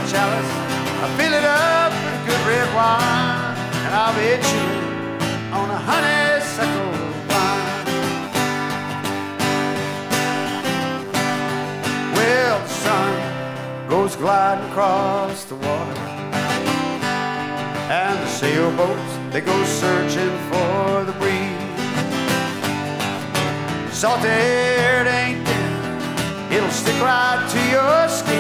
chalice. I fill it up with good red wine, and I'll be chewing on a honeysuckle vine. Well, the sun goes gliding across the water, and the sailboats, they go searching for the breeze. Salt air, it ain't thin, it'll stick right to your skin.